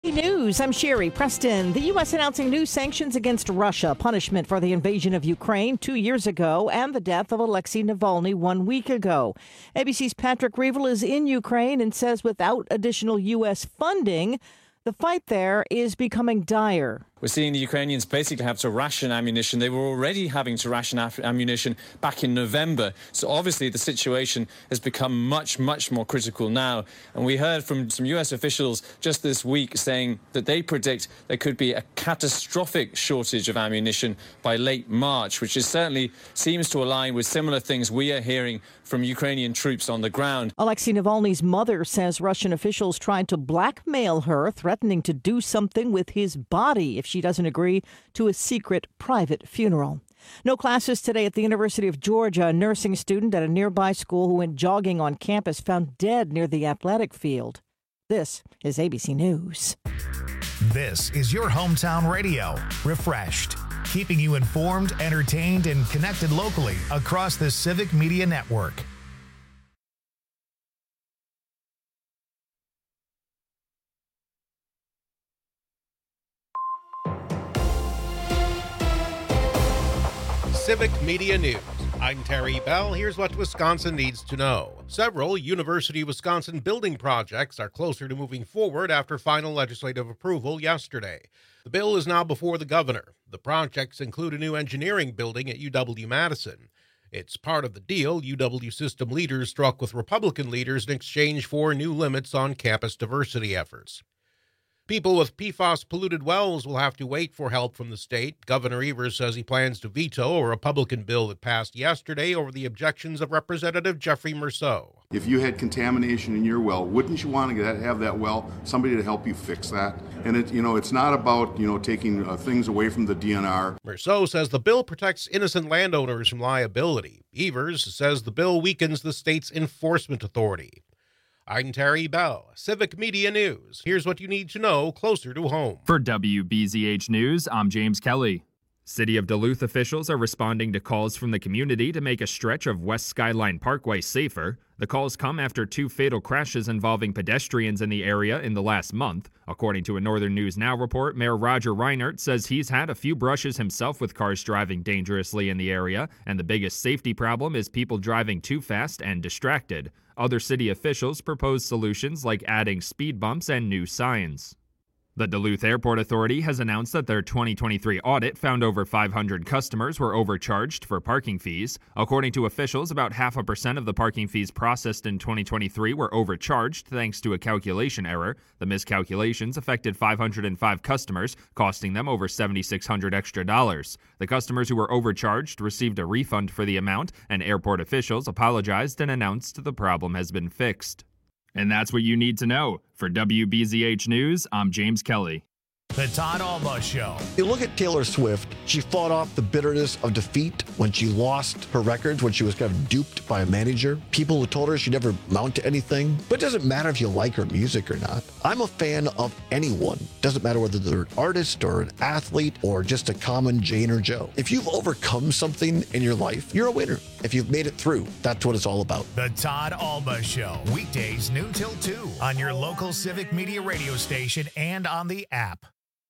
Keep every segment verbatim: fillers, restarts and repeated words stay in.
News, I'm Sherry Preston. The U S announcing new sanctions against Russia, punishment for the invasion of Ukraine two years ago and the death of Alexei Navalny one week ago. A B C's Patrick Reevell is in Ukraine and says without additional U S funding, the fight there is becoming dire. We're seeing the Ukrainians basically have to ration ammunition. They were already having to ration ammunition back in November. So obviously the situation has become much, much more critical now. And we heard from some U S officials just this week saying that they predict there could be a catastrophic shortage of ammunition by late March, which is certainly seems to align with similar things we are hearing from Ukrainian troops on the ground. Alexei Navalny's mother says Russian officials tried to blackmail her, threatening to do something with his body if she doesn't agree to a secret private funeral. No classes today at the University of Georgia. A nursing student at a nearby school who went jogging on campus found dead near the athletic field. This is A B C News. This is your hometown radio, Refreshed, keeping you informed, entertained, and connected locally across the Civic Media Network. Civic Media News. I'm Terry Bell. Here's what Wisconsin needs to know. Several University of Wisconsin building projects are closer to moving forward after final legislative approval yesterday. The bill is now before the governor. The projects include a new engineering building at U W-Madison. It's part of the deal U W system leaders struck with Republican leaders in exchange for new limits on campus diversity efforts. People with P FAS-polluted wells will have to wait for help from the state. Governor Evers says he plans to veto a Republican bill that passed yesterday over the objections of Representative Jeffrey Merceau. If you had contamination in your well, wouldn't you want to have that well, somebody to help you fix that? And it, you know, it's not about, you know, taking uh, things away from the D N R. Merceau says the bill protects innocent landowners from liability. Evers says the bill weakens the state's enforcement authority. I'm Terry Bell, Civic Media News. Here's what you need to know closer to home. For W B Z H News, I'm James Kelly. City of Duluth officials are responding to calls from the community to make a stretch of West Skyline Parkway safer. The calls come after two fatal crashes involving pedestrians in the area in the last month. According to a Northern News Now report, Mayor Roger Reinert says he's had a few brushes himself with cars driving dangerously in the area, and the biggest safety problem is people driving too fast and distracted. Other city officials propose solutions like adding speed bumps and new signs. The Duluth Airport Authority has announced that their twenty twenty-three audit found over five hundred customers were overcharged for parking fees. According to officials, about half a percent of the parking fees processed in twenty twenty-three were overcharged thanks to a calculation error. The miscalculations affected five hundred five customers, costing them over seven thousand six hundred extra dollars. The customers who were overcharged received a refund for the amount, and airport officials apologized and announced the problem has been fixed. And that's what you need to know. For W B Z H News, I'm James Kelly. The Todd Alba Show. You look at Taylor Swift, she fought off the bitterness of defeat when she lost her records, when she was kind of duped by a manager. People who told her she'd never mount to anything. But it doesn't matter if you like her music or not. I'm a fan of anyone. Doesn't matter whether they're an artist or an athlete or just a common Jane or Joe. If you've overcome something in your life, you're a winner. If you've made it through, that's what it's all about. The Todd Alba Show. Weekdays noon till two on your local Civic Media radio station and on the app.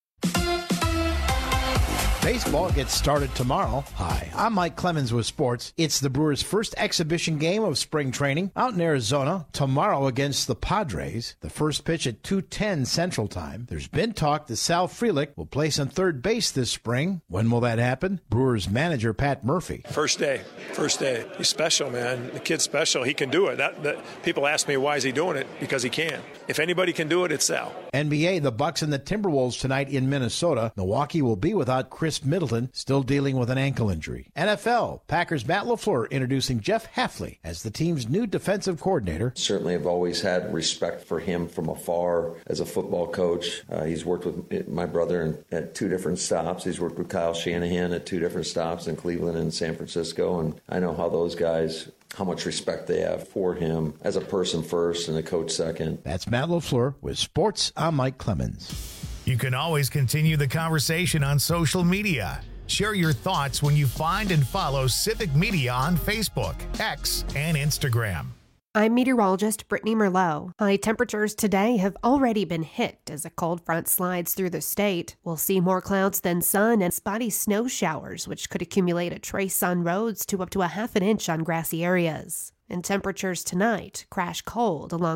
Baseball gets started tomorrow. Hi, I'm Mike Clemens with sports. It's the Brewers' first exhibition game of spring training out in Arizona tomorrow against the Padres. The first pitch at two ten Central Time. There's been talk that Sal Frelick will place on third base this spring. When will that happen? Brewers manager Pat Murphy. First day. First day. He's special, man. The kid's special. He can do it. That, that people ask me why is he doing it? Because he can. If anybody can do it, it's Sal. N B A, the Bucks and the Timberwolves tonight in Minnesota. Milwaukee will be without Chris Middleton, still dealing with an ankle injury. N F L, Packers' Matt LaFleur introducing Jeff Hafley as the team's new defensive coordinator. Certainly have always had respect for him from afar as a football coach. Uh, he's worked with my brother in, at two different stops. He's worked with Kyle Shanahan at two different stops in Cleveland and San Francisco, and I know how those guys, how much respect they have for him as a person first and a coach second. That's Matt LaFleur with Sports. I'm Mike Clemens. You can always continue the conversation on social media. Share your thoughts when you find and follow Civic Media on Facebook, X, and Instagram. I'm meteorologist Brittany Merlot. High temperatures today have already been hit as a cold front slides through the state. We'll see more clouds than sun and spotty snow showers, which could accumulate a trace on roads to up to a half an inch on grassy areas. And temperatures tonight crash cold along